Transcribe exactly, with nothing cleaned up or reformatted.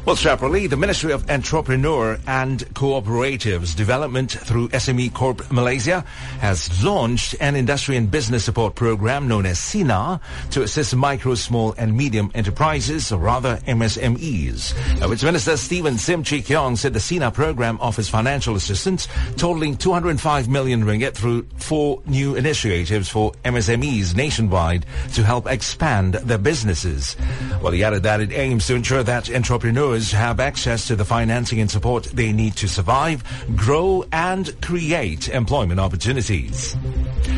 Well, separately, the Ministry of Entrepreneur and Cooperatives Development through S M E Corp Malaysia has launched an industry and business support program known as SINA to assist micro, small and medium enterprises, or rather M S M Es. Uh, which Minister Stephen Sim Chi Keong said the SINA program offers financial assistance totaling two hundred five million ringgit through four new initiatives for M S M Es nationwide to help expand their businesses. Well, he added that it aims to ensure that entrepreneurs have access to the financing and support they need to survive, grow and create employment opportunities.